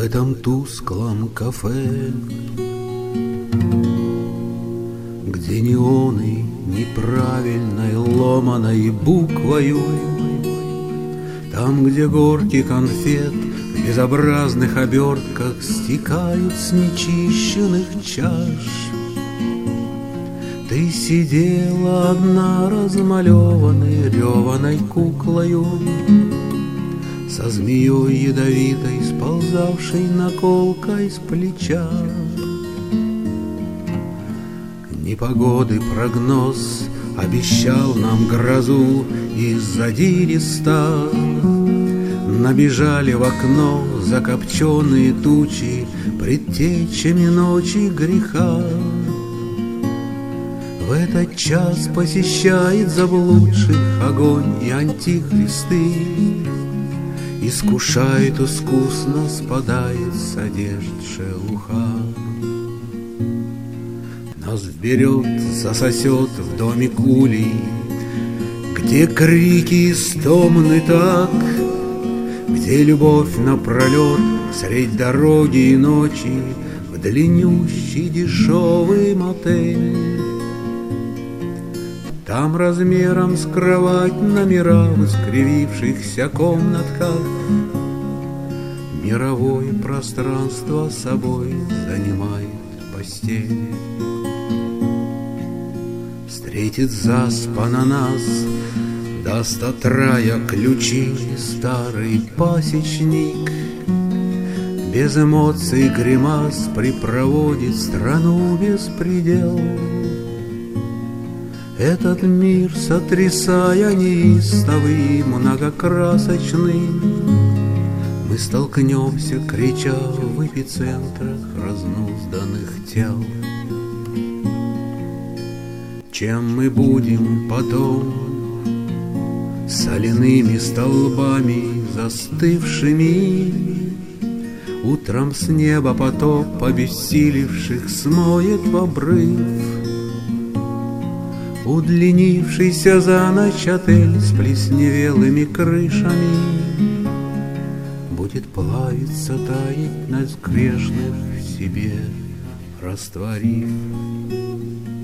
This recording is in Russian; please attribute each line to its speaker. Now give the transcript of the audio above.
Speaker 1: этом тусклом кафе, где неоны неправильной ломаной буквою, там, где горки конфет в безобразных обертках стекают с нечищенных чаш, ты сидела одна размалеванной реваной куклою, со змеей ядовитой, сползавшей наколкой с плеча. Непогоды прогноз обещал нам грозу из-за дириста. Набежали в окно закопченные тучи предтечами ночи греха. В этот час посещает заблудших огонь и антихристы, искушает искусно, спадает с одежд шелуха. Нас вперед засосет в домик улей, где крики истомны так, где любовь напролет средь дороги и ночи в длиннющий дешевый мотель. Там размером с кровать номера в искривившихся комнатках мировое пространство собой занимает постель. Встретит заспанно нас, даст от рая ключи старый пасечник, без эмоций и гримас припроводит страну без предел. Этот мир, сотрясая неистовый и многокрасочный, мы столкнемся, крича в эпицентрах разнузданных тел. Чем мы будем потом? Соляными столбами застывшими, утром с неба потоп обессилевших смоет в обрыв. Удлинившийся за ночь отель с плесневелыми крышами будет плавиться, таять нас грешных в себе растворив.